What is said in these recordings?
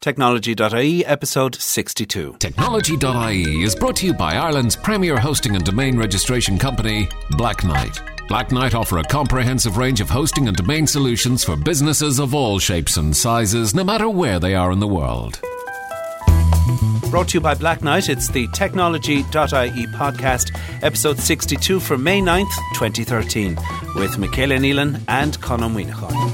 Technology.ie, episode 62. Technology.ie is brought to you by Ireland's premier hosting and domain registration company, Black Knight. Black Knight offer a comprehensive range of hosting and domain solutions for businesses of all shapes and sizes, no matter where they are in the world. Brought to you by Black Knight, it's the Technology.ie podcast, episode 62 for May 9th, 2013, with Michaela Neelan and Conor Wynaghan.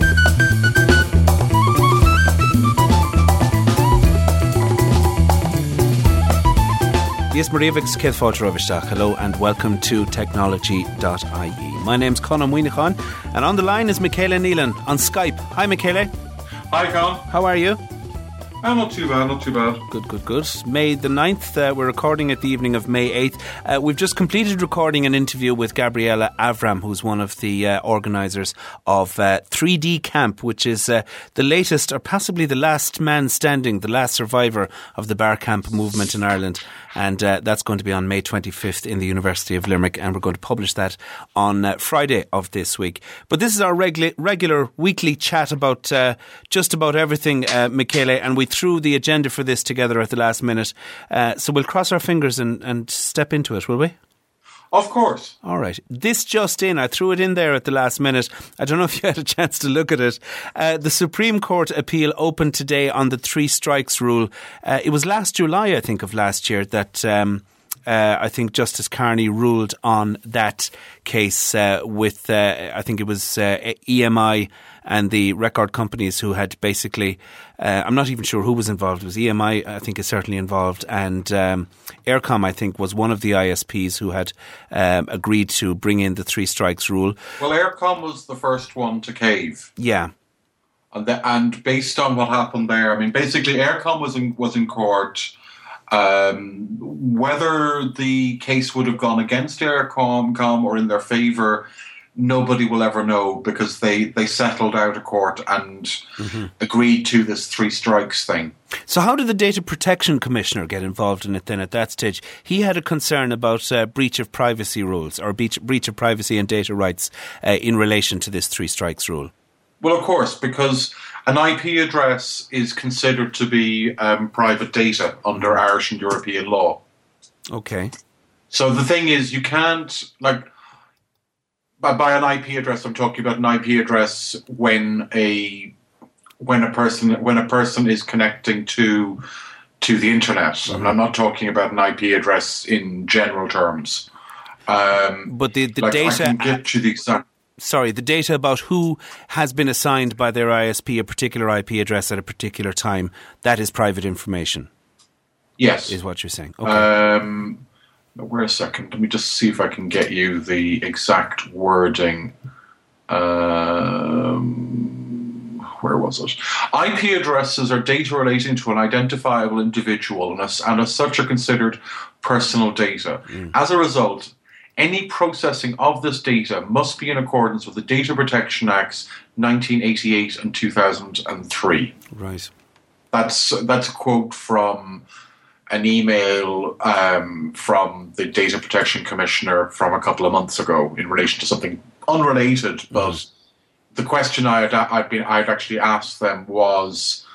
Yes, Mariavix Keithfalterovistach. Hello and welcome to Technology.ie. My name's Conor Wynaghan and on the line is Michaela Neelan on Skype. Hi, Michaela. Hi, Con. How are you? Not too bad, not too bad. Good. May the 9th, we're recording at the evening of May 8th. We've just completed recording an interview with Gabriella Avram, who's one of the organisers of 3D Camp, which is the latest, or possibly the last man standing, the last survivor of the bar camp movement in Ireland. And that's going to be on May 25th in the University of Limerick, and we're going to publish that on Friday of this week. But this is our regular weekly chat about just about everything, Michaela, and we threw the agenda for this together at the last minute. So we'll cross our fingers and step into it, will we? Of course. All right. This just in, I threw it in there at the last minute. I don't know if you had a chance to look at it. The Supreme Court appeal opened today on the three strikes rule. It was last July, I think, of last year that I think Justice Carney ruled on that case with, I think it was EMI and the record companies who had basically, I'm not even sure who was involved. It was EMI, I think, is certainly involved, and Eircom, I think, was one of the ISPs who had agreed to bring in the three strikes rule. Well, Eircom was the first one to cave. Yeah. And based on what happened there, I mean, basically Eircom was in court. Whether the case would have gone against Eircom or in their favour, nobody will ever know, because they settled out of court and agreed to this three strikes thing. So how did the Data Protection Commissioner get involved in it then at that stage? He had a concern about breach of privacy rules, or breach of privacy and data rights in relation to this three strikes rule. Well, of course, because an IP address is considered to be private data under Irish and European law. Okay. So the thing is, you can't, like, by an IP address, I'm talking about an IP address when a person is connecting to the internet. Mm-hmm. I mean, I'm not talking about an IP address in general terms. But the data. I can get you the exact. Sorry, the data about who has been assigned by their ISP a particular IP address at a particular time, that is private information. Yes, is what you're saying. Okay. Wait a second. Let me just see if I can get you the exact wording. Where was it? IP addresses are data relating to an identifiable individual and as such are considered personal data. As a result, any processing of this data must be in accordance with the Data Protection Acts 1988 and 2003. Right. That's a quote from an email from the Data Protection Commissioner from a couple of months ago in relation to something unrelated. But the question I'd actually asked them was,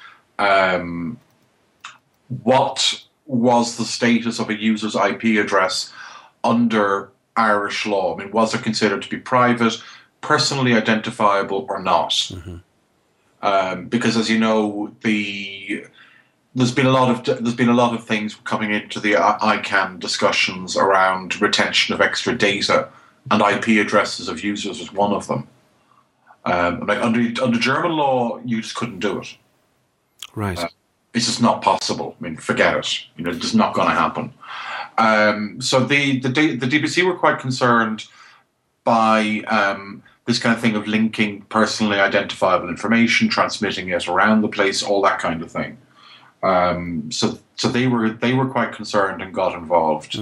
what was the status of a user's IP address under Irish law? I mean, was it considered to be private, personally identifiable, or not? Mm-hmm. Because, as you know, there's been a lot of things coming into the ICANN discussions around retention of extra data, and IP addresses of users was one of them. Like under German law, you just couldn't do it. Right. It's just not possible. I mean, forget it. It's just not going to happen. So the DPC were quite concerned by this kind of thing of linking personally identifiable information, transmitting it around the place, all that kind of thing. So they were quite concerned and got involved.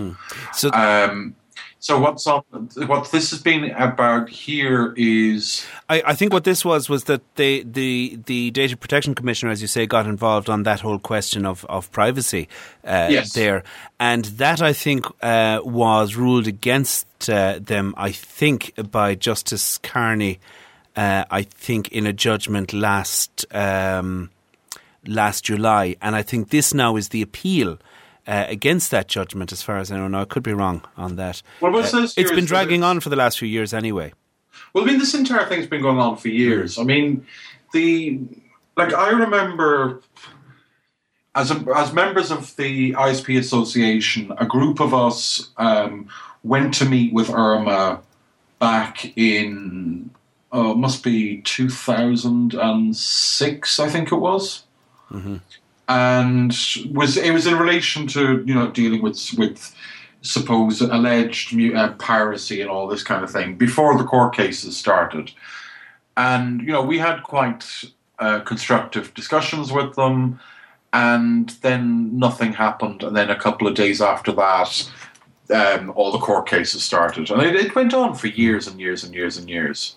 So what this has been about here is, I think what this was that the Data Protection Commissioner, as you say, got involved on that whole question of privacy yes. there, and that I think was ruled against them, I think, by Justice Carney, I think in a judgment last last July, and I think this now is the appeal against that judgment, as far as I know. Now, I could be wrong on that. Well, it's been dragging on for the last few years anyway. Well, I mean, this entire thing's been going on for years. I mean, I remember as members of the ISP Association, a group of us went to meet with Irma back in must be 2006, I think it was. Mm-hmm. And it was in relation to dealing with supposed alleged piracy and all this kind of thing before the court cases started, and we had quite constructive discussions with them, and then nothing happened, and then a couple of days after that, all the court cases started, and it went on for years and years and years and years.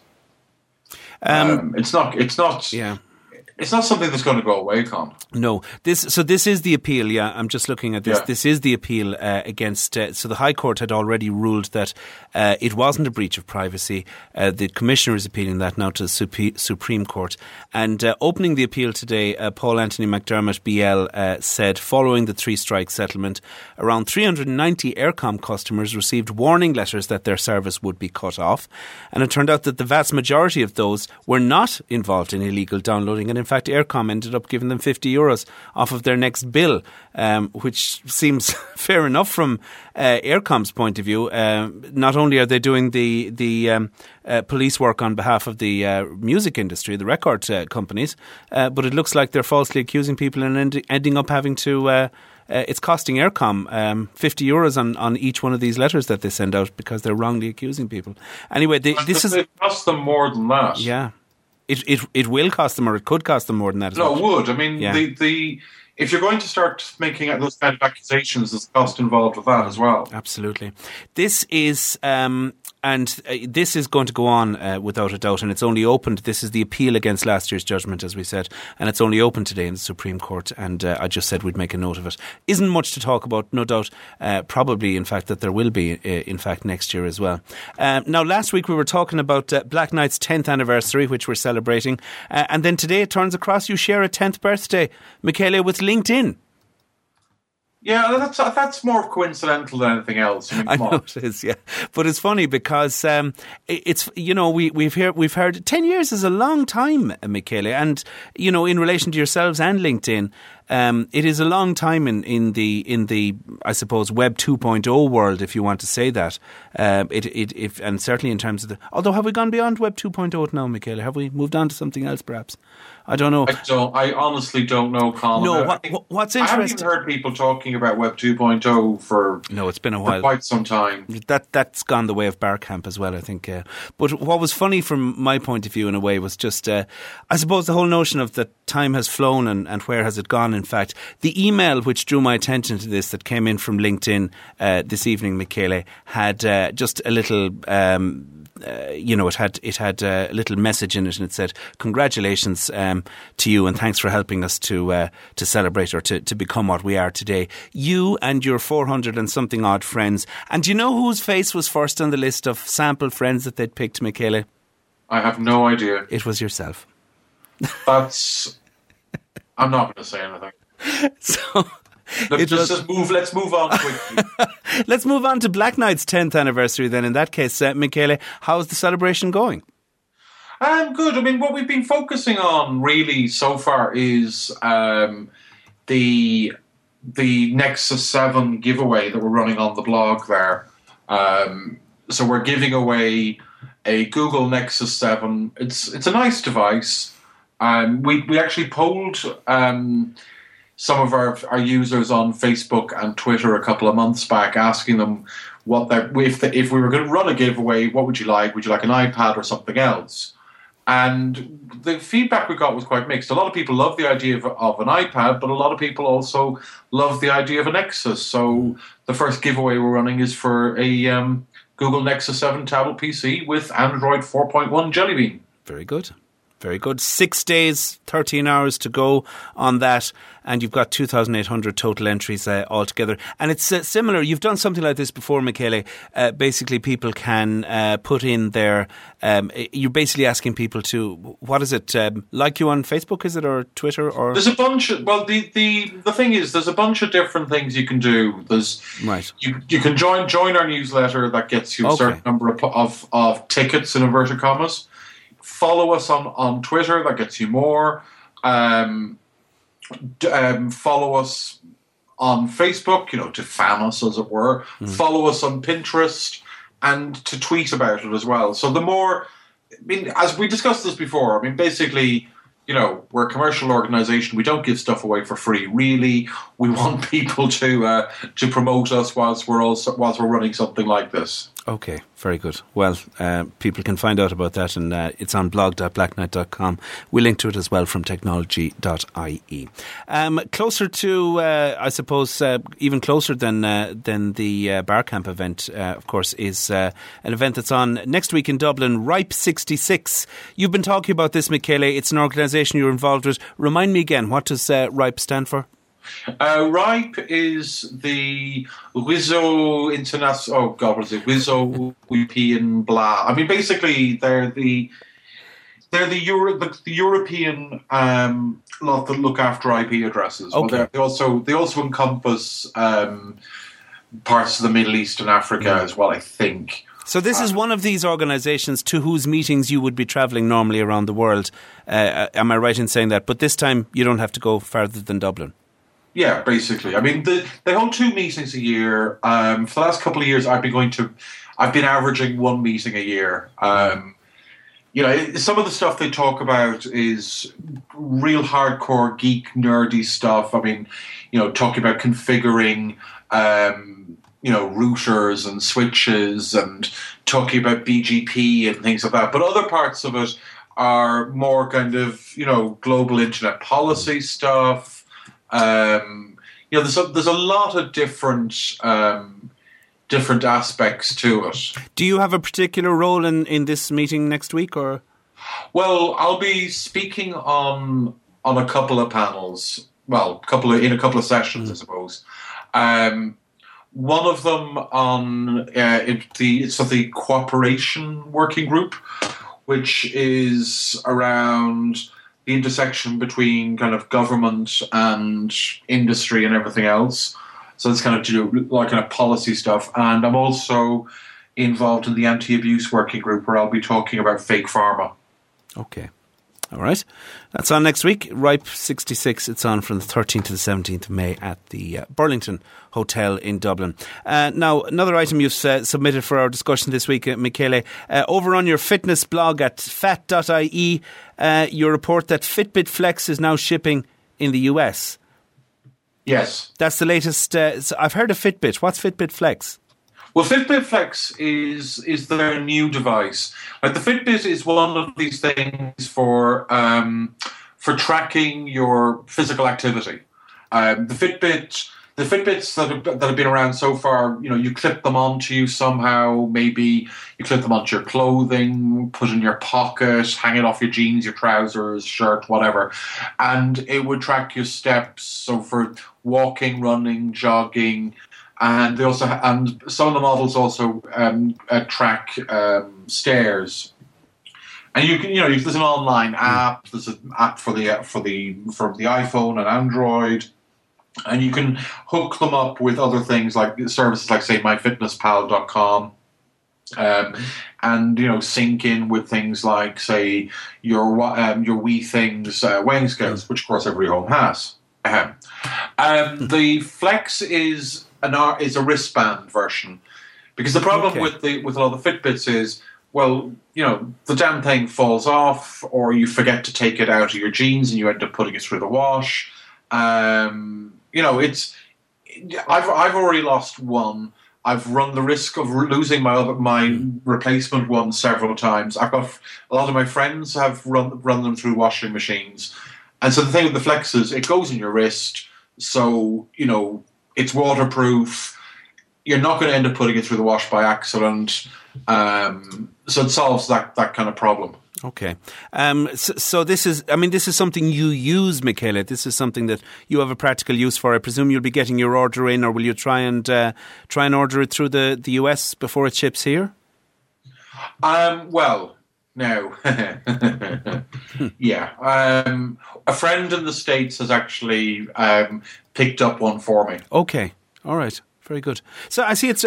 It's not. Yeah. It's not something that's going to go away, Con. No. This is the appeal, yeah. I'm just looking at this. Yeah. This is the appeal against... so the High Court had already ruled that it wasn't a breach of privacy. The Commissioner is appealing that now to the Supreme Court. And opening the appeal today, Paul Anthony McDermott, BL, said, following the three-strike settlement, around 390 Eircom customers received warning letters that their service would be cut off. And it turned out that the vast majority of those were not involved in illegal downloading, and in fact, Eircom ended up giving them €50 off of their next bill, which seems fair enough from Eircom's point of view. Not only are they doing the police work on behalf of the music industry, the record companies, but it looks like they're falsely accusing people and ending up having to... it's costing Eircom €50 on each one of these letters that they send out because they're wrongly accusing people. Anyway, it costs them more than that. Yeah. It will cost them, or it could cost them more than that. No, it would. I mean, yeah. If you're going to start making those kind of accusations, there's cost involved with that as well. Absolutely. This is this is going to go on without a doubt, and it's only opened. This is the appeal against last year's judgment, as we said, and it's only open today in the Supreme Court. And I just said we'd make a note of it. Isn't much to talk about, no doubt. Probably, in fact, that there will be, in fact, next year as well. Now, last week we were talking about Black Knight's 10th anniversary, which we're celebrating, and then today it turns across you share a 10th birthday, Michele, with LinkedIn. Yeah, that's more coincidental than anything else. I know it is, yeah. But it's funny because it's we've heard 10 years is a long time, Michele, and in relation to yourselves and LinkedIn, it is a long time in the I suppose Web 2.0 world, if you want to say that. And certainly in terms of although have we gone beyond Web 2.0 now, Michele? Have we moved on to something else, perhaps? I don't know. I honestly don't know, Colin. No, what's interesting? I haven't even heard people talking about Web 2.0 for it's been a while, for quite some time. That's gone the way of Barcamp as well, I think. But what was funny from my point of view, in a way, was just I suppose the whole notion of that time has flown and where has it gone. In fact, the email which drew my attention to this that came in from LinkedIn this evening, Michele, had just a little. It had a little message in it, and it said, "Congratulations to you, and thanks for helping us to celebrate or to become what we are today. You and your 400 and something odd friends." And do you know whose face was first on the list of sample friends that they'd picked, Michele? I have no idea. It was yourself. I'm not going to say anything. So. Let's move on quickly. Let's move on to Black Knight's 10th anniversary then. In that case, Michele, how's the celebration going? Good. I mean, what we've been focusing on really so far is the Nexus 7 giveaway that we're running on the blog there. So we're giving away a Google Nexus 7. It's a nice device. We actually polled some of our users on Facebook and Twitter a couple of months back, asking them if we were going to run a giveaway, what would you like? Would you like an iPad or something else? And the feedback we got was quite mixed. A lot of people love the idea of an iPad, but a lot of people also love the idea of a Nexus. So the first giveaway we're running is for a Google Nexus 7 tablet PC with Android 4.1 Jelly Bean. Very good. Very good. 6 days, 13 hours to go on that, and you've got 2,800 total entries altogether. And it's similar. You've done something like this before, Michele. Basically, people can put in their... you're basically asking people to... What is it? Like you on Facebook, is it, or Twitter? Or there's a bunch of... Well, the thing is, there's a bunch of different things you can do. There's right. You can join our newsletter. That gets you a certain number of tickets, in inverted commas. Follow us on Twitter, that gets you more. Follow us on Facebook, to fan us, as it were. Follow us on Pinterest, and to tweet about it as well. So the more, as we discussed this before, basically, we're a commercial organisation. We don't give stuff away for free. Really, we want people to promote us whilst we're running something like this. Okay, very good. Well, people can find out about that, and it's on blog.blackknight.com. We'll link to it as well from technology.ie. Closer to, I suppose, even closer than the Barcamp event, of course, is an event that's on next week in Dublin, RIPE 66. You've been talking about this, Michele. It's an organisation you're involved with. Remind me again, what does RIPE stand for? RIPE is the Réseau International. Oh God, what is it? Réseau European blah. Basically, they're the European lot that look after IP addresses. Okay. Well, they also encompass parts of the Middle East and Africa as well, I think. So this is one of these organisations to whose meetings you would be travelling normally around the world. Am I right in saying that? But this time you don't have to go farther than Dublin. Yeah, basically. They hold 2 meetings a year. For the last couple of years, I've been averaging 1 meeting a year. Some of the stuff they talk about is real hardcore geek nerdy stuff. Talking about configuring, routers and switches, and talking about BGP and things like that. But other parts of it are more kind of, global internet policy stuff. There's a lot of different aspects to it. Do you have a particular role in this meeting next week, or? Well, I'll be speaking on a couple of panels. Well, in a couple of sessions, I suppose. One of them on the cooperation working group, which is around the intersection between kind of government and industry and everything else. So it's kind of to do like kind of policy stuff. And I'm also involved in the anti-abuse working group, where I'll be talking about fake pharma. Okay. All right. That's on next week. RIPE 66. It's on from the 13th to the 17th of May at the Burlington Hotel in Dublin. Now, another item you've submitted for our discussion this week, Michele, over on your fitness blog at fat.ie, you report that Fitbit Flex is now shipping in the US. Yes. That's the latest. I've heard of Fitbit. What's Fitbit Flex? Well, Fitbit Flex is their new device. Like, the Fitbit is one of these things for tracking your physical activity. The Fitbits that have been around so far, you clip them onto you somehow. Maybe you clip them onto your clothing, put in your pocket, hang it off your jeans, your trousers, shirt, whatever, and it would track your steps. So for walking, running, jogging. And they also, and some of the models also track stairs. And you can, there's an online app. There's an app for the iPhone and Android, and you can hook them up with other things like services like, say, MyFitnessPal.com, and sync in with things like, say, your Wii Things weighing scales, which of course every home has. The Flex is a wristband version, because the problem with a lot of the Fitbits is, well, the damn thing falls off, or you forget to take it out of your jeans and you end up putting it through the wash. It's I've already lost one. I've run the risk of losing my replacement one several times. I've got a lot of my friends have run them through washing machines, and so the thing with the Flex is it goes in your wrist, so it's waterproof. You're not going to end up putting it through the wash by accident. So it solves that kind of problem. Okay. So this is something you use, Michele. This is something that you have a practical use for. I presume you'll be getting your order in, or will you try and order it through the US before it ships here? Well, no. Yeah. A friend in the States has actually picked up one for me. Okay. All right. Very good. So I see it's,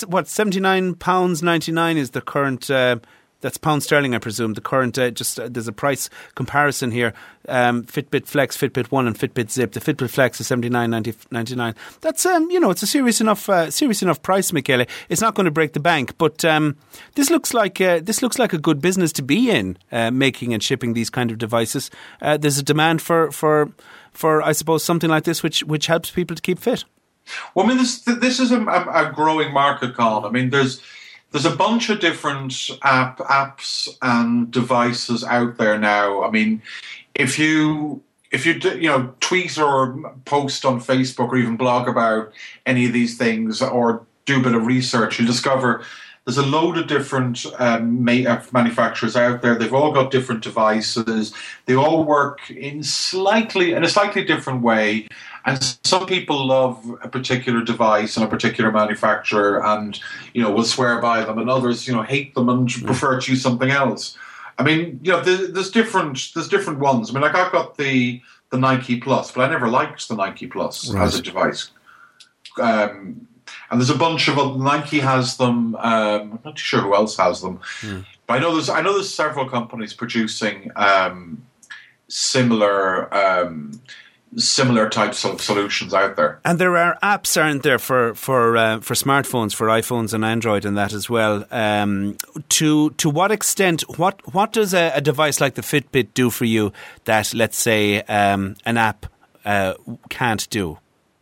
£79.99 is the current... that's pound sterling, I presume. The current, there's a price comparison here. Fitbit Flex, Fitbit One, and Fitbit Zip. The Fitbit Flex is $79.99. That's it's a serious enough price, Michele. It's not going to break the bank, but this looks like a good business to be in, making and shipping these kind of devices. There's a demand for I suppose something like this, which helps people to keep fit. Well, I mean, this is a growing market, Colin. I mean, there's a bunch of different apps and devices out there now. I mean, if you tweet or post on Facebook or even blog about any of these things or do a bit of research, you'll discover there's a load of different manufacturers out there. They've all got different devices. They all work in a slightly different way. And some people love a particular device and a particular manufacturer and, will swear by them, and others, hate them and prefer to use something else. I mean, there's different ones. I mean, like I've got the Nike Plus, but I never liked the Nike Plus as a device. And there's a bunch of other, Nike has them. I'm not too sure who else has them. But I know there's several companies producing similar types of solutions out there. And there are apps, aren't there, for smartphones, for iPhones and Android and that as well. To what extent, what does a device like the Fitbit do for you that, let's say, an app can't do?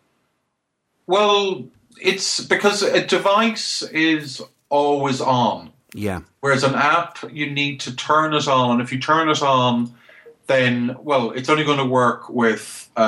Well, it's because a device is always on. Yeah. Whereas an app, you need to turn it on, and if you turn it on, then, well, it's only going to work with it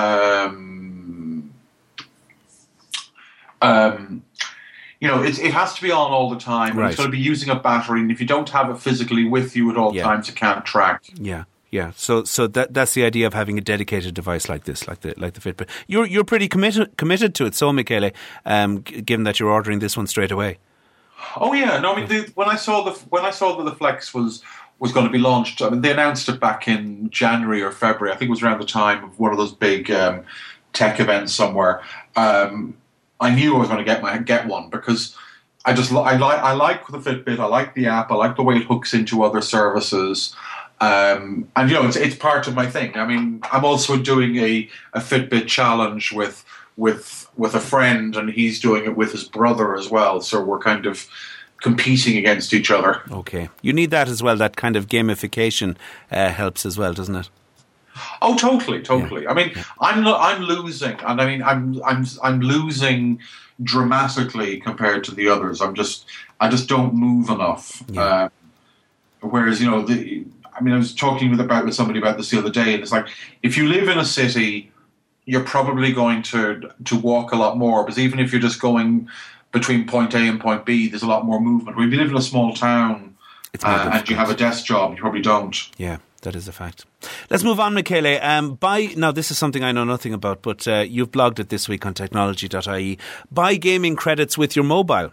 has to be on all the time. Right. It's going to be using a battery, and if you don't have it physically with you at all times, it can't track. Yeah. Yeah, so that's the idea of having a dedicated device like this, like the Fitbit. You're pretty committed to it, so Michele, given that you're ordering this one straight away. Oh yeah, no, I mean when I saw that the Flex was going to be launched, I mean they announced it back in January or February. I think it was around the time of one of those big tech events somewhere. I knew I was going to get one because I like the Fitbit. I like the app. I like the way it hooks into other services. And it's part of my thing. I mean, I'm also doing a Fitbit challenge with a friend, and he's doing it with his brother as well. So we're kind of competing against each other. Okay, you need that as well. That kind of gamification helps as well, doesn't it? Oh, totally. Yeah. I mean, I'm losing, and I mean, I'm losing dramatically compared to the others. I just don't move enough. Yeah. Whereas I was talking with somebody about this the other day, and it's like, if you live in a city, you're probably going to walk a lot more, because even if you're just going between point A and point B, there's a lot more movement. When you live in a small town and you have a desk job, you probably don't. Yeah, that is a fact. Let's move on, Michele. Now, this is something I know nothing about, but you've blogged it this week on technology.ie. Buy gaming credits with your mobile.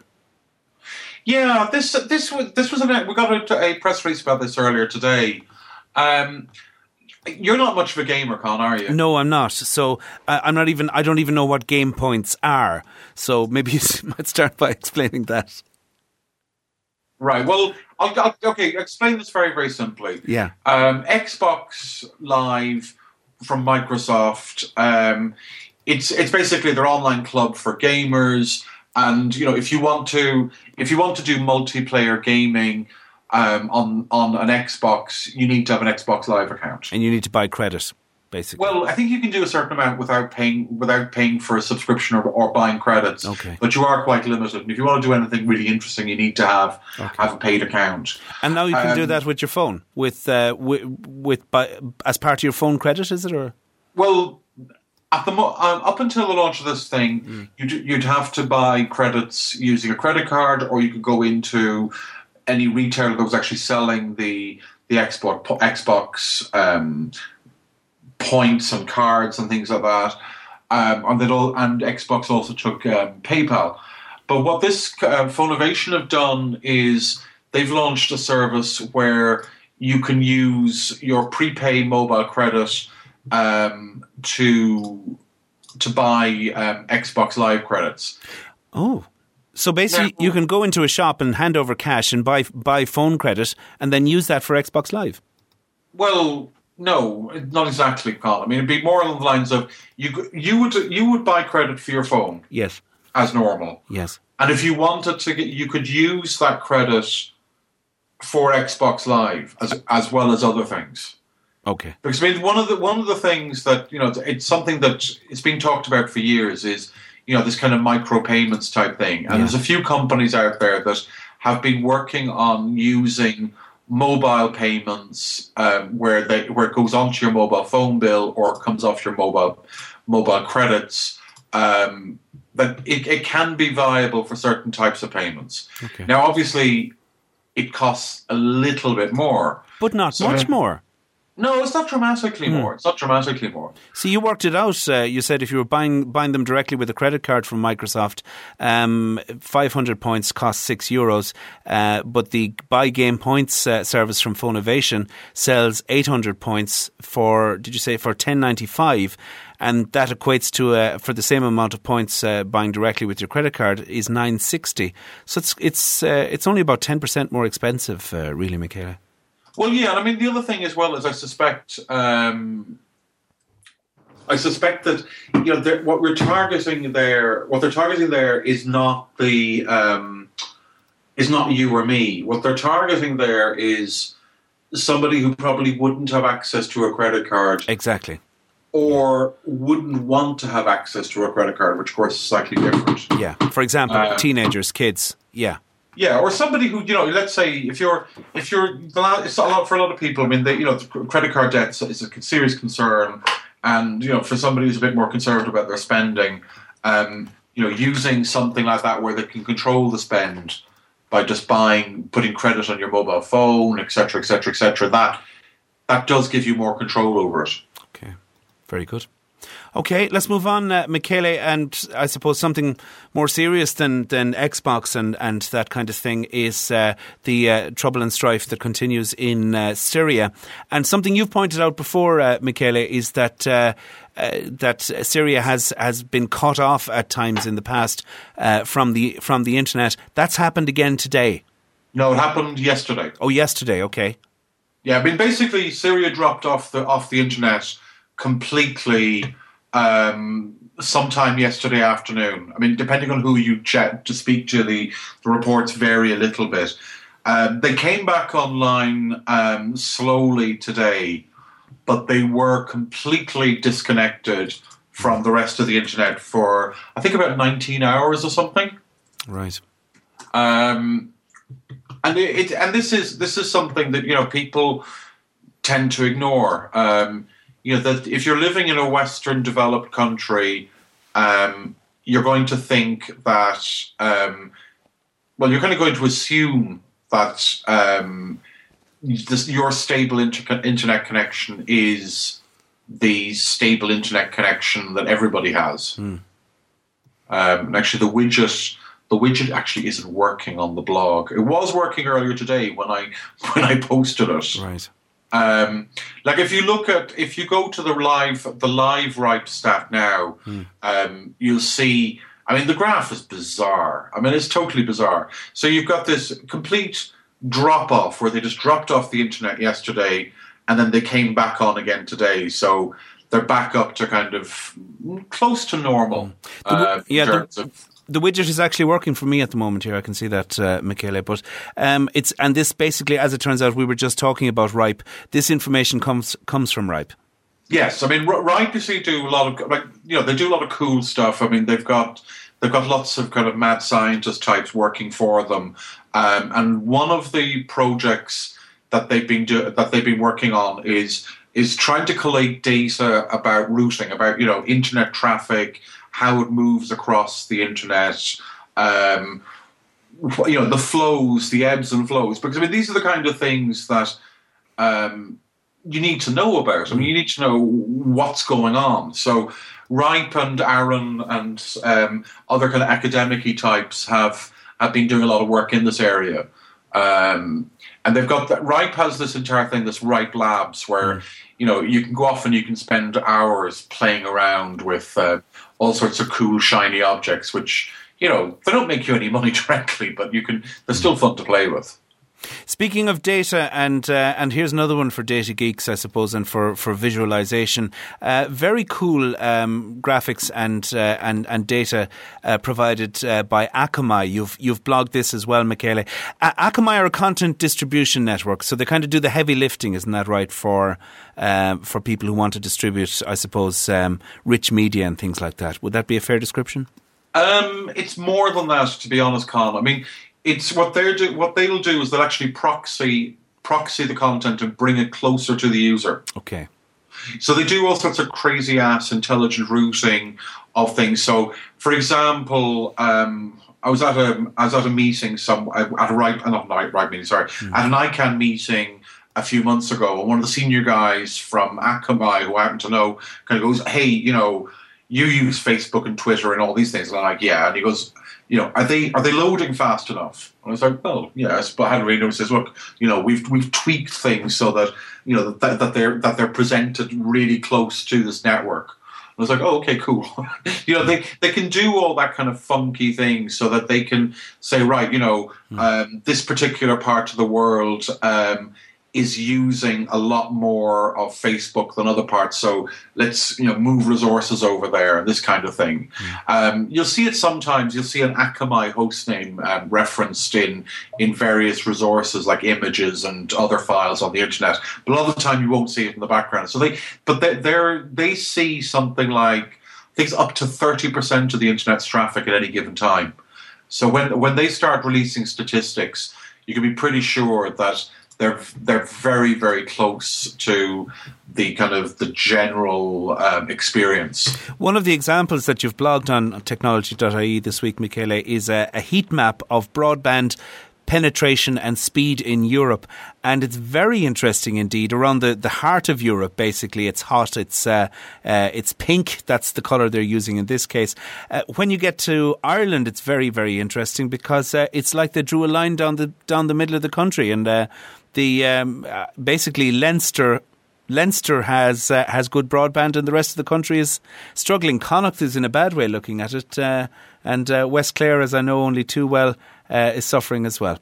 Yeah, this was we got a press release about this earlier today. You're not much of a gamer, Con, are you? No, I'm not. So I'm not even. I don't even know what game points are. So maybe you might start by explaining that. Right. Well, I'll explain this very, very simply. Yeah. Xbox Live from Microsoft. It's basically their online club for gamers. And if you want to do multiplayer gaming on an Xbox, you need to have an Xbox Live account, and you need to buy credit, basically. Well, I think you can do a certain amount without paying for a subscription or buying credits. Okay. But you are quite limited. And if you want to do anything really interesting, you need to have a paid account. And now you can do that with your phone, with as part of your phone credit, is it, or? Well, up until the launch of this thing, you'd have to buy credits using a credit card, or you could go into any retailer that was actually selling the Xbox points and cards and things like that. And Xbox also took PayPal. But what this Phonovation have done is they've launched a service where you can use your prepay mobile credit to buy Xbox Live credits. Oh, so basically you can go into a shop and hand over cash and buy phone credit and then use that for Xbox Live? Well, no, not exactly, Colin. I mean, it'd be more along the lines of you would buy credit for your phone. Yes. As normal. Yes. And if you wanted to you could use that credit for Xbox Live as well as other things. Okay. Because I mean, one of the things that it's something that it's been talked about for years is this kind of micropayments type thing, and there's a few companies out there that have been working on using mobile payments where it goes onto your mobile phone bill or comes off your mobile credits. That it can be viable for certain types of payments. Okay. Now, obviously, it costs a little bit more, but not much more. No, it's not dramatically more. It's not dramatically more. See, you worked it out. You said if you were buying them directly with a credit card from Microsoft, 500 points cost €6. But the Buy Game Points service from Phonovation sells 800 points for $10.95. And that equates to for the same amount of points buying directly with your credit card is $9.60. So it's only about 10% more expensive, really, Michele. Well, yeah, and I mean the other thing as well is I suspect that what they're targeting there is not is not you or me. What they're targeting there is somebody who probably wouldn't have access to a credit card. Exactly. Or wouldn't want to have access to a credit card, which of course is slightly different. Yeah. For example, teenagers, kids. Yeah. Yeah, or somebody who, let's say it's a lot for a lot of people. I mean, credit card debt is a serious concern, and for somebody who's a bit more conservative about their spending, using something like that where they can control the spend by just putting credit on your mobile phone, etc., etc., etc. That does give you more control over it. Okay, very good. Okay, let's move on, Michele, and I suppose something more serious than Xbox and that kind of thing is the trouble and strife that continues in Syria. And something you've pointed out before, Michele, is that Syria has been cut off at times in the past from the internet. That's happened again today. No, it happened yesterday. Oh, yesterday, okay. Yeah, I mean, basically, Syria dropped off the internet completely sometime yesterday afternoon. I mean, depending on who you chat to speak to, the reports vary a little bit. They came back online slowly today, but they were completely disconnected from the rest of the internet for, I think, about 19 hours or something. Right. And this is something that people tend to ignore. That if you're living in a Western developed country, you're going to think that, you're kind of going to assume that your stable internet connection is the stable internet connection that everybody has. And actually, the widget actually isn't working on the blog. It was working earlier today when I posted it. Right. If you go to the live Ripe stat now, you'll see. I mean, the graph is bizarre. I mean, it's totally bizarre. So you've got this complete drop off where they just dropped off the internet yesterday, and then they came back on again today. So they're back up to kind of close to normal. The widget is actually working for me at the moment here. I can see that, Michele. But this basically, as it turns out, we were just talking about Ripe. This information comes from Ripe. Yes, I mean Ripe. You see, do a lot of they do a lot of cool stuff. I mean, they've got lots of kind of mad scientist types working for them. And one of the projects that they've been working on is trying to collate data about routing, about internet traffic, how it moves across the internet, the flows, the ebbs and flows. Because I mean, these are the kind of things that you need to know about. I mean, you need to know what's going on. So Ripe and Aaron and other kind of academic-y types have been doing a lot of work in this area. And they've got that. Ripe has this entire thing, this Ripe Labs, where you can go off and you can spend hours playing around with all sorts of cool, shiny objects, which they don't make you any money directly, but they're still fun to play with. Speaking of data, and here's another one for data geeks, I suppose, and for visualization. Very cool graphics and data provided by Akamai. You've blogged this as well, Michele. Akamai are a content distribution network, so they kind of do the heavy lifting, isn't that right, for people who want to distribute, I suppose, rich media and things like that. Would that be a fair description? It's more than that, to be honest, Colin. I mean, it's what they'll do is they'll actually proxy the content and bring it closer to the user. Okay. So they do all sorts of crazy ass intelligent routing of things. So, for example, I was at a meeting at an ICANN meeting a few months ago, and one of the senior guys from Akamai, who I happen to know, kind of goes, "Hey, you use Facebook and Twitter and all these things." And I'm like, "Yeah," and he goes, are they loading fast enough? And I was like, well, yes, but I hadn't really noticed this. Look, we've tweaked things so that that they're presented really close to this network. And I was like, oh, okay, cool. They can do all that kind of funky thing so that they can say, right, this particular part of the world is using a lot more of Facebook than other parts, so let's move resources over there and this kind of thing. You'll see it sometimes. You'll see an Akamai hostname referenced in various resources like images and other files on the internet, but a lot of the time you won't see it in the background. So they see something like, I think it's up to 30% of the internet's traffic at any given time. So when they start releasing statistics, you can be pretty sure that they're very, very close to the kind of the general experience. One of the examples that you've blogged on technology.ie this week, Michele, is a heat map of broadband penetration and speed in Europe, and it's very interesting indeed. Around the heart of Europe, basically, it's hot. It's pink. That's the colour they're using in this case. When you get to Ireland, it's very, very interesting because it's like they drew a line down the middle of the country, and basically Leinster has good broadband, and the rest of the country is struggling. Connacht is in a bad way, looking at it, and West Clare, as I know only too well, is suffering as well.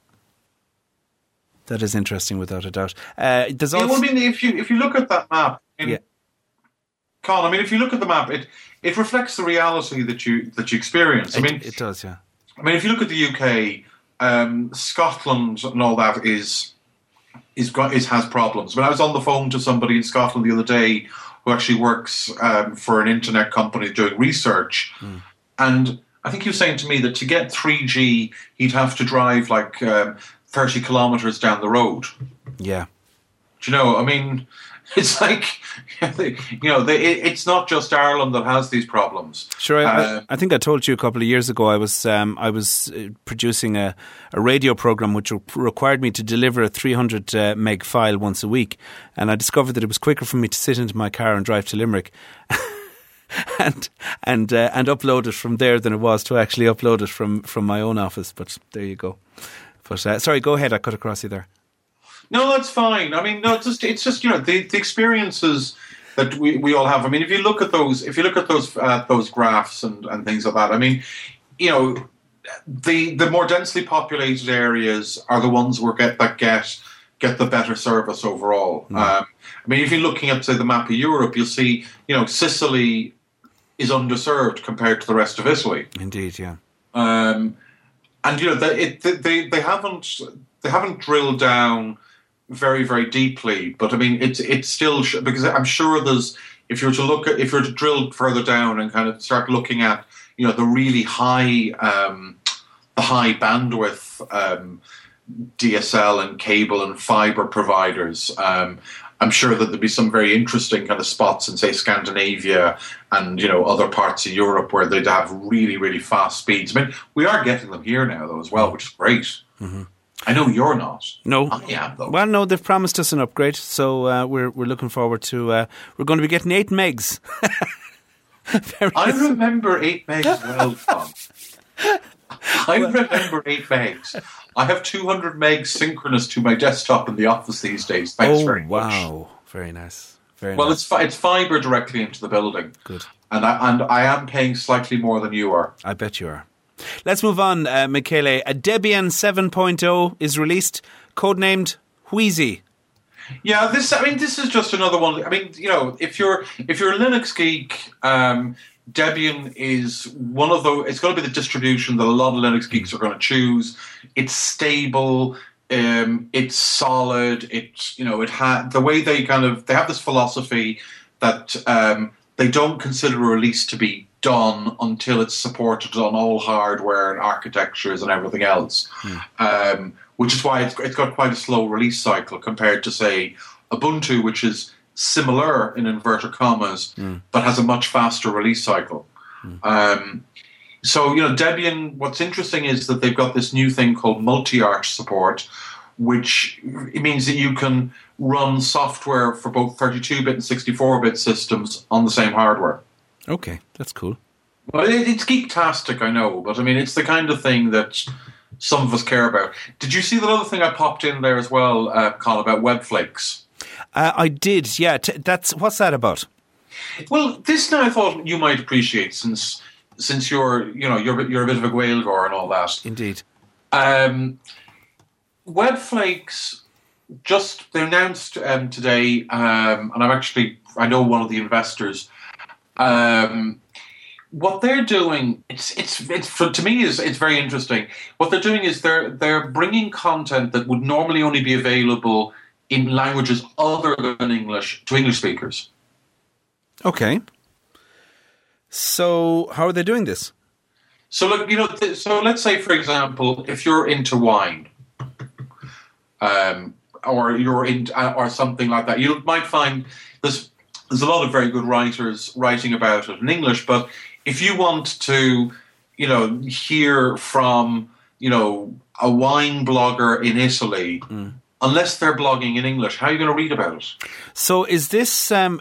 That is interesting, without a doubt. There's also, if you look at that map, Colin, I mean, if you look at the map, it reflects the reality that you experience. I mean, it does, yeah. I mean, if you look at the UK, Scotland and all that has problems. When I was on the phone to somebody in Scotland the other day who actually works for an internet company doing research, and I think he was saying to me that to get 3G, he'd have to drive like 30 kilometres down the road. Yeah. Do you know, I mean, it's like, it's not just Ireland that has these problems. Sure, I think I told you a couple of years ago I was producing a radio program which required me to deliver a 300 meg file once a week, and I discovered that it was quicker for me to sit into my car and drive to Limerick and upload it from there than it was to actually upload it from my own office. But there you go. But sorry, go ahead. I cut across you there. No, that's fine. I mean, no, it's just the experiences that we all have. I mean, if you look at those graphs and things like that, I mean, the more densely populated areas are the ones that get the better service overall. I mean, if you're looking at, say, the map of Europe, you'll see, Sicily is underserved compared to the rest of Italy. Indeed, yeah. And they haven't drilled down very, very deeply, but I mean, it's still because I'm sure if you were to drill further down and kind of start looking at the really high bandwidth DSL and cable and fiber providers, I'm sure that there'd be some very interesting kind of spots in, say, Scandinavia and other parts of Europe where they'd have really, really fast speeds. I mean, we are getting them here now though as well, which is great. Mm-hmm. I know you're not. No. I am, though. Well, no, they've promised us an upgrade, so we're looking forward to... we're going to be getting 8 megs. I remember 8 megs well, Tom. I remember 8 megs. I have 200 megs synchronous to my desktop in the office these days. Thanks very much. Wow. Very nice. Very well, nice. it's fibre directly into the building. Good. And I am paying slightly more than you are. I bet you are. Let's move on, Michele. A Debian 7.0 is released, codenamed Wheezy. Yeah, this is just another one. I mean, if you're a Linux geek, Debian is one of those. It's going to be the distribution that a lot of Linux geeks are going to choose. It's stable. It's solid. The way they have this philosophy that they don't consider a release to be done until it's supported on all hardware and architectures and everything else. Which is why it's got quite a slow release cycle compared to, say, Ubuntu, which is similar in inverted commas, but has a much faster release cycle. So, Debian, what's interesting is that they've got this new thing called multi-arch support, which means that you can run software for both 32-bit and 64-bit systems on the same hardware. Okay, that's cool. Well, it's geek-tastic, I know, but I mean, it's the kind of thing that some of us care about. Did you see that other thing I popped in there as well, Colin, about WebFlakes? I did, yeah. What's that about? Well, this now I thought you might appreciate since you're a bit of a Gaeilgeoir and all that. Indeed. WebFlakes they announced today, and I know one of the investors. What they're doing, to me it's very interesting. What they're doing is they're bringing content that would normally only be available in languages other than English to English speakers. Okay. So how are they doing this? So look, so let's say, for example, if you're into wine, or you're or something like that, you might find there's a lot of very good writers writing about it in English, but if you want to, hear from, a wine blogger in Italy, unless they're blogging in English, how are you going to read about it? So is this, so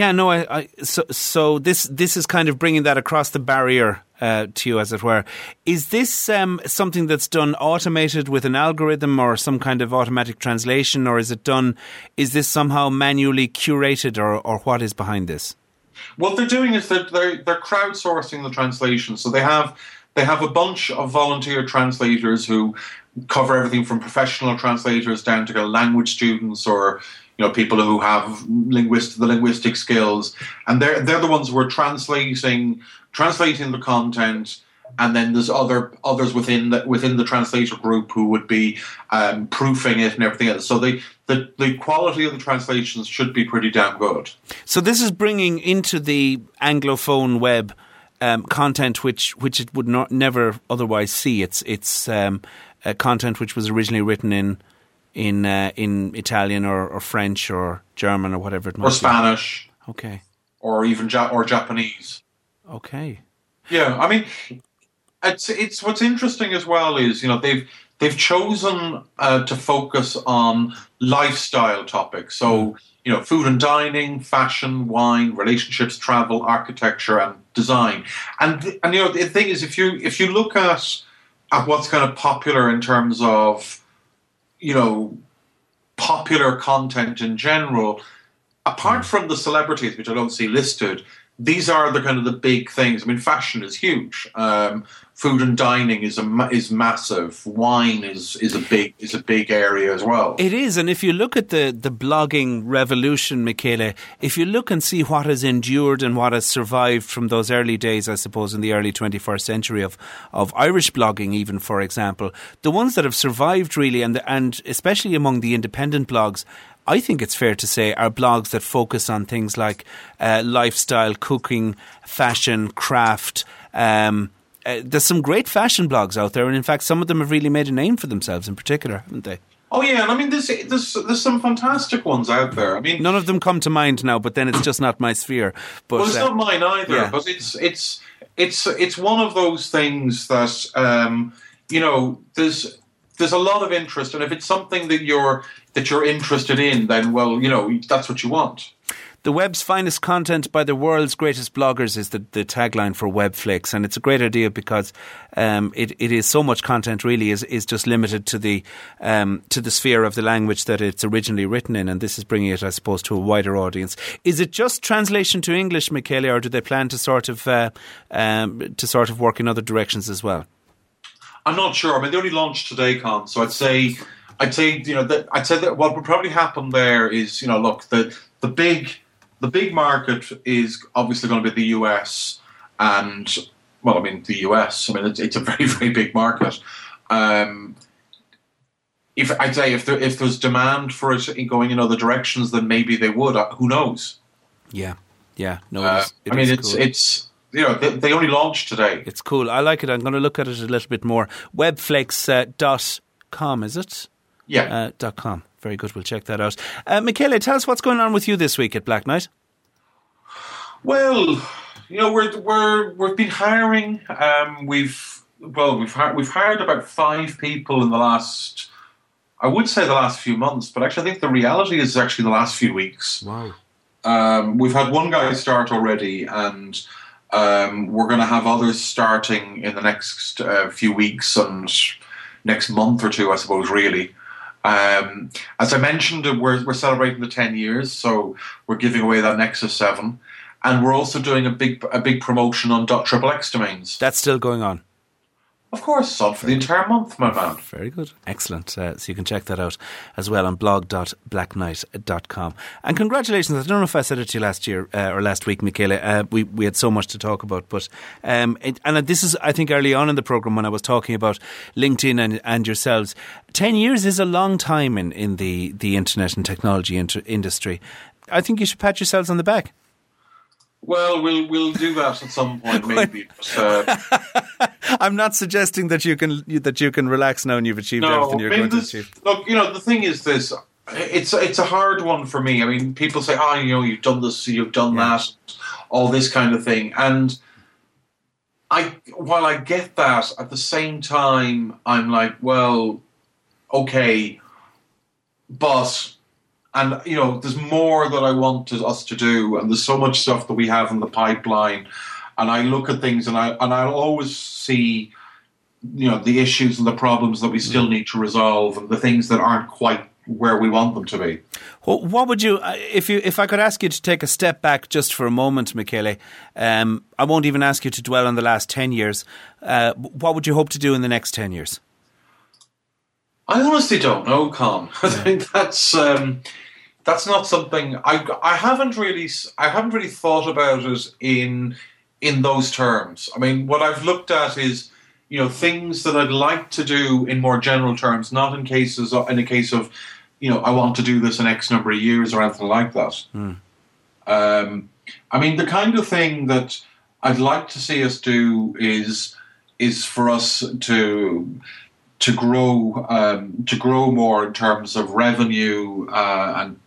this is kind of bringing that across the barrier to you, as it were. Is this something that's done automated with an algorithm or some kind of automatic translation, or is this somehow manually curated, or what is behind this? What they're doing is they're crowdsourcing the translation. So they have a bunch of volunteer translators who cover everything from professional translators down to language students or people who have the linguistic skills, and they're the ones who are translating the content. And then there's others within the translator group who would be proofing it and everything else. So the quality of the translations should be pretty damn good. So this is bringing into the Anglophone web content which it would never otherwise see. It's content which was originally written in Italian or French or German or whatever it might be. Or Spanish. Okay. Or even Japanese. Okay. Yeah, I mean, it's what's interesting as well is they've chosen to focus on lifestyle topics. So food and dining, fashion, wine, relationships, travel, architecture, and design. And the thing is, if you look at what's kind of popular in terms of popular content in general, apart from the celebrities, which I don't see listed, these are the kind of the big things. I mean, fashion is huge. Food and dining is massive. Wine is a big area as well. It is, and if you look at the blogging revolution, Michele, if you look and see what has endured and what has survived from those early days, I suppose, in the early 21st century of Irish blogging, even, for example, the ones that have survived really, and especially among the independent blogs, I think it's fair to say, are blogs that focus on things like lifestyle, cooking, fashion, craft. There's some great fashion blogs out there, and in fact, some of them have really made a name for themselves in particular, haven't they? Oh yeah, and I mean, there's some fantastic ones out there. I mean, none of them come to mind now, but then it's just not my sphere. But, well, it's not mine either. Yeah. But it's one of those things that there's a lot of interest, and if it's something that you're interested in, then well, that's what you want. The web's finest content by the world's greatest bloggers is the tagline for Webflix, and it's a great idea because it is so much content really is just limited to the sphere of the language that it's originally written in, and this is bringing it, I suppose, to a wider audience. Is it just translation to English, Michele, or do they plan to sort of work in other directions as well? I'm not sure. I mean, they only launched today, Con. So I'd say that what would probably happen there is, look, the big market is obviously going to be the US, and the US. I mean, it's a very, very big market. If there's demand for it going in other directions, then maybe they would. Who knows? Yeah. No, it's they only launched today. It's cool. I like it. I'm going to look at it a little bit more. Webflix.com, is it? Yeah. .com. Very good. We'll check that out. Michele, tell us what's going on with you this week at Black Knight. Well, we've been hiring. We've hired about 5 people in the last few months, but actually I think the reality is actually the last few weeks. Wow. We've had one guy start already, and we're going to have others starting in the next few weeks and next month or two, I suppose, really. As I mentioned, we're celebrating the 10 years, so we're giving away that Nexus 7, and we're also doing a big promotion on .xxx domains. That's still going on? Of course, it's on for the entire month, my man. Very good. Excellent. So you can check that out as well on blog.blackknight.com. And congratulations. I don't know if I said it to you last year or last week, Michele. We had so much to talk about. But and this is, I think, early on in the programme when I was talking about LinkedIn and yourselves. 10 years is a long time in the internet and technology industry. I think you should pat yourselves on the back. Well, we'll do that at some point, maybe. I'm not suggesting that you can relax now and you've achieved everything you're going to achieve. Look, the thing is this: it's a hard one for me. I mean, people say, you've done this, you've done that, all this kind of thing, and while I get that, at the same time, I'm like, well, okay, but. And, there's more that I want us to do, and there's so much stuff that we have in the pipeline. And I look at things, and I'll always see, the issues and the problems that we still need to resolve, and the things that aren't quite where we want them to be. Well, what would you, if I could ask you to take a step back just for a moment, Michele? I won't even ask you to dwell on the last 10 years. What would you hope to do in the next 10 years? I honestly don't know, Con. I think that's not something I haven't really thought about it in those terms. I mean, what I've looked at is things that I'd like to do in more general terms, not in a case of I want to do this in X number of years or anything like that. I mean, the kind of thing that I'd like to see us do is for us to grow more in terms of revenue and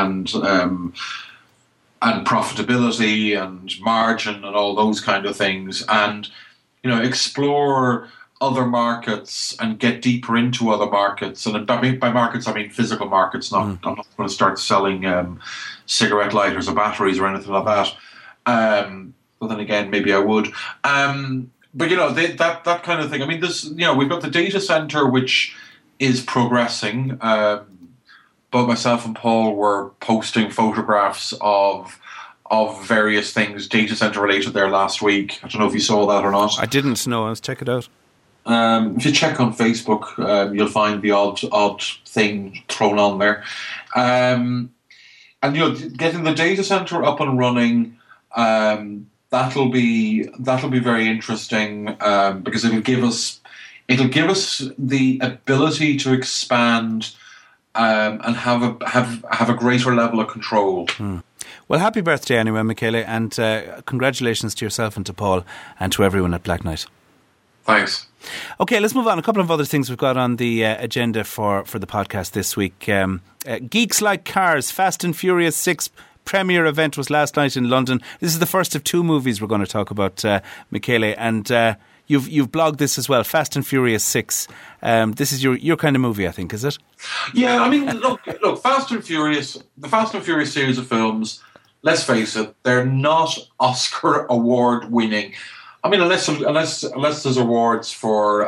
profitability and margin and all those kind of things, and explore other markets and get deeper into other markets. And by markets I mean physical markets. I'm not going to start selling cigarette lighters or batteries or anything like that. But then again, maybe I would. But that kind of thing. I mean, we've got the data center, which is progressing. Both myself and Paul were posting photographs of various things data center related there last week. I don't know if you saw that or not. I didn't know. Let's check it out. If you check on Facebook, you'll find the odd thing thrown on there. And getting the data center up and running. That'll be very interesting because it'll give us the ability to expand and have a greater level of control. Well, happy birthday anyway, Michele, and congratulations to yourself and to Paul and to everyone at Black Knight. Thanks. Okay, let's move on. A couple of other things we've got on the agenda for the podcast this week. Geeks Like Cars, Fast and Furious 6 premiere event was last night in London. This is the first of 2 movies we're going to talk about, Michele, and you've blogged this as well. Fast and Furious 6. This is your kind of movie, I think, is it? Yeah, I mean, look, Fast and Furious, the Fast and Furious series of films. Let's face it, they're not Oscar award winning. I mean, unless there's awards for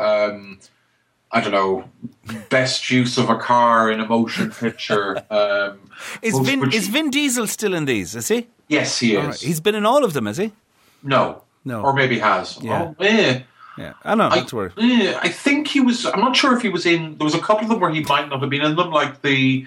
I don't know, best use of a car in a motion picture. Is Vin Diesel still in these? Is he? Yes, he is. Right. He's been in all of them, has he? No, or maybe has. Yeah. Oh, yeah. Yeah, I know. That's where. I think he was. I'm not sure if he was in. There was a couple of them where he might not have been in them, like the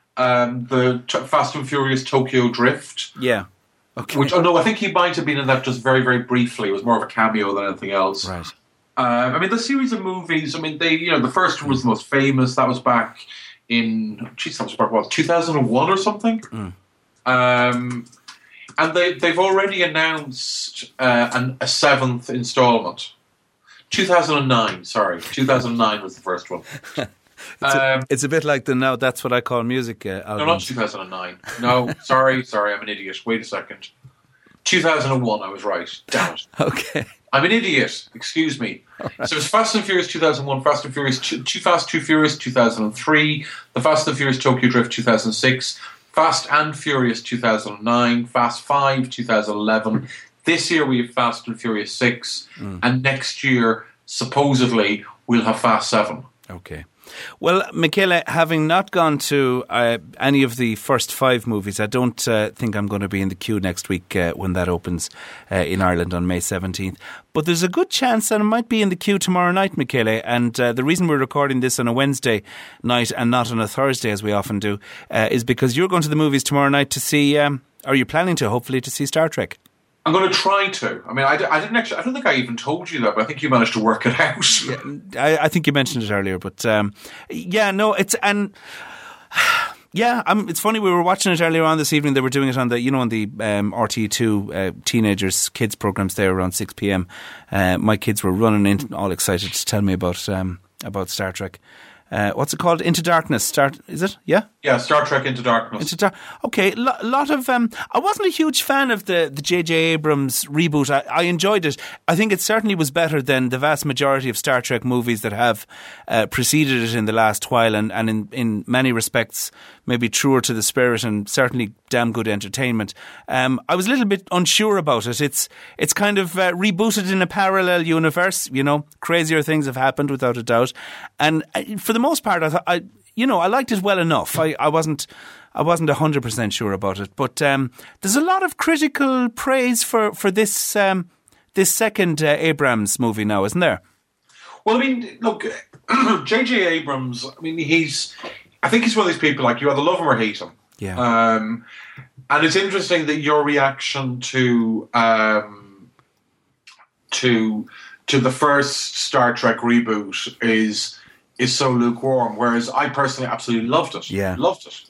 Fast and Furious Tokyo Drift. Yeah. Okay. Which, I think he might have been in that just very, very briefly. It was more of a cameo than anything else. Right. I mean, the series of movies. I mean, the first one was the most famous. That was back in. That was back what, 2001 or something. And they've already announced a seventh installment. 2009. Sorry, 2009 was the first one. It's a bit like the Now That's What I Call Music album. No, not 2009. No, sorry, I'm an idiot. Wait a second. 2001, I was right. Damn it. Okay. I'm an idiot. Excuse me. Right. So it's Fast and Furious 2001, Fast and Furious Too Fast, Too Furious 2003, The Fast and Furious Tokyo Drift 2006, Fast and Furious 2009, Fast 5 2011. This year we have Fast and Furious 6, and next year, supposedly, we'll have Fast 7. Okay. Well, Michele, having not gone to any of the first 5 movies, I don't think I'm going to be in the queue next week when that opens in Ireland on May 17th. But there's a good chance that I might be in the queue tomorrow night, Michele. And the reason we're recording this on a Wednesday night and not on a Thursday, as we often do, is because you're going to the movies tomorrow night to see, are you planning to, hopefully, to see Star Trek? I'm going to try to. I mean, I didn't actually. I don't think I even told you that, but I think you managed to work it out. Yeah, I think you mentioned it earlier, but it's it's funny. We were watching it earlier on this evening. They were doing it on the RTE2 teenagers kids programs there around 6 p.m. My kids were running in, all excited to tell me about Star Trek. What's it called? Into Darkness. Is it? Yeah? Yeah, Star Trek Into Darkness. Okay, lot of... I wasn't a huge fan of the J.J. Abrams reboot. I enjoyed it. I think it certainly was better than the vast majority of Star Trek movies that have preceded it in the last while, and in many respects maybe truer to the spirit and certainly damn good entertainment. I was a little bit unsure about it. It's kind of rebooted in a parallel universe. Crazier things have happened without a doubt. And for the most part, I liked it well enough. I wasn't 100% sure about it, but there's a lot of critical praise for this second Abrams movie now, isn't there? Well, I mean, look, J.J. Abrams. I mean, I think he's one of these people like you either love him or hate him. Yeah. And it's interesting that your reaction to the first Star Trek reboot is so lukewarm, whereas I personally absolutely loved it. Yeah. Loved it.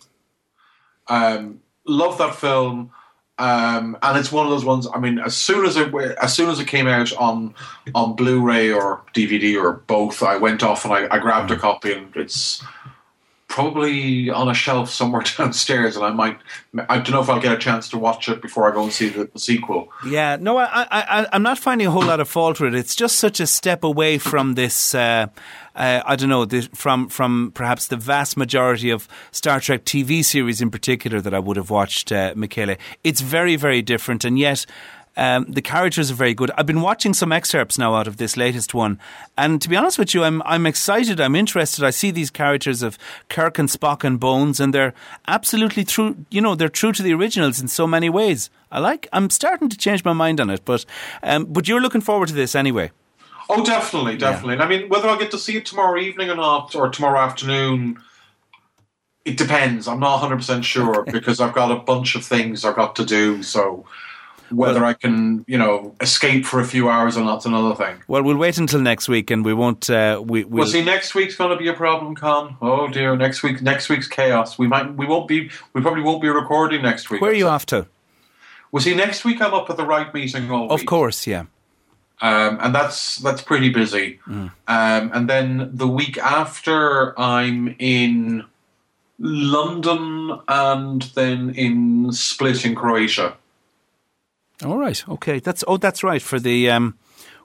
Loved that film. And it's one of those ones, I mean, as soon as it came out on Blu-ray or DVD or both, I went off and I grabbed a copy, and it's probably on a shelf somewhere downstairs, and I don't know if I'll get a chance to watch it before I go and see the sequel. Yeah, no, I'm not finding a whole lot of fault with it. It's just such a step away from this, I don't know, from perhaps the vast majority of Star Trek TV series in particular that I would have watched, Michele. It's very, very different, and yet the characters are very good. I've been watching some excerpts now out of this latest one, and to be honest with you, I'm excited, I'm interested. I see these characters of Kirk and Spock and Bones, and they're absolutely true. They're true to the originals in so many ways. I'm starting to change my mind on it, but you're looking forward to this anyway. Oh, definitely. Yeah. And I mean, whether I get to see it tomorrow evening or not, or tomorrow afternoon, it depends. I'm not 100% sure because I've got a bunch of things I've got to do, so whether I can, escape for a few hours or not's another thing. Well, we'll wait until next week, and we won't. We'll see. Next week's going to be a problem, Con. Oh dear, next week's chaos. We probably won't be recording next week. Where are you off to? Well, see, next week I'm up at the Right meeting all week. Of course, yeah. And that's pretty busy. And then the week after, I'm in London and then in Split in Croatia. All right. Okay. That's right for the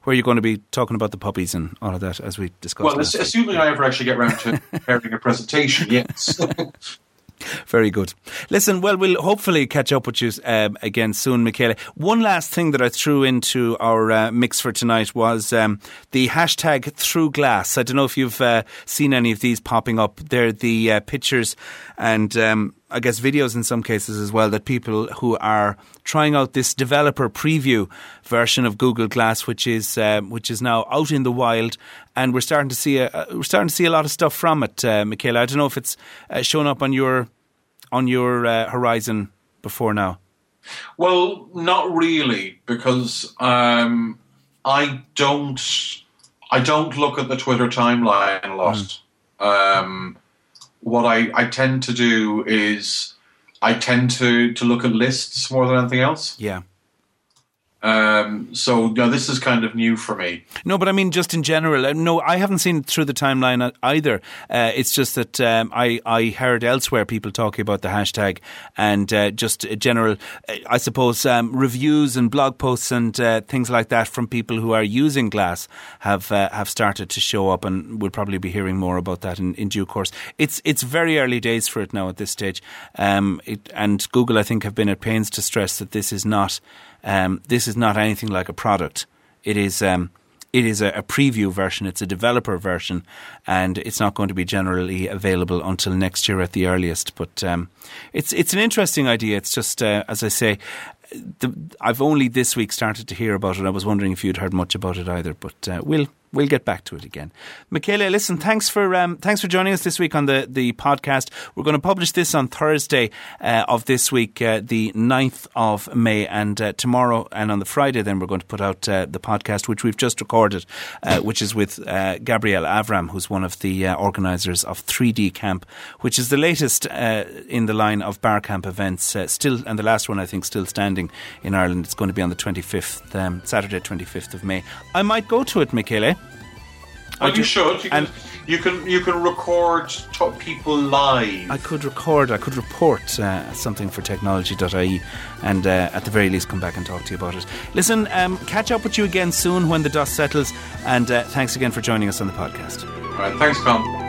where you're going to be talking about the puppies and all of that, as we discussed. Well, assuming I ever actually get around to preparing a presentation, yes. Very good. Listen, well, we'll hopefully catch up with you again soon, Michaela. One last thing that I threw into our mix for tonight was the hashtag Through Glass. I don't know if you've seen any of these popping up. They're the pictures and I guess videos in some cases as well, that people who are trying out this developer preview version of Google Glass, which is now out in the wild, and we're starting to see a lot of stuff from it. Michaela, I don't know if it's shown up on your horizon before now. Well, not really, because I don't look at the Twitter timeline a lot. What I tend to do is I tend to look at lists more than anything else. Yeah. So this is kind of new for me. No, but I mean just in general. No, I haven't seen it through the timeline either. It's just that I heard elsewhere people talking about the hashtag and just general, I suppose, reviews and blog posts and things like that from people who are using Glass have started to show up, and we'll probably be hearing more about that in due course. It's very early days for it now at this stage, and Google, I think, have been at pains to stress that this is not anything like a product. It is a preview version. It's a developer version, and it's not going to be generally available until next year at the earliest. But it's an interesting idea. It's just as I say, I've only this week started to hear about it. I was wondering if you'd heard much about it either. But we'll get back to it again. Michaela, listen, thanks for joining us this week on the podcast. We're going to publish this on Thursday of this week, the 9th of May, and tomorrow and on the Friday then we're going to put out the podcast, which we've just recorded, which is with Gabrielle Avram, who's one of the organisers of 3D Camp, which is the latest in the line of bar camp events, still, and the last one I think still standing in Ireland. It's going to be on the 25th, Saturday 25th of May. I might go to it, Michaela. Oh, you should. You can record people live. I could report something for technology.ie, and at the very least come back and talk to you about it. Listen, catch up with you again soon when the dust settles, and thanks again for joining us on the podcast. All right, thanks, Colin.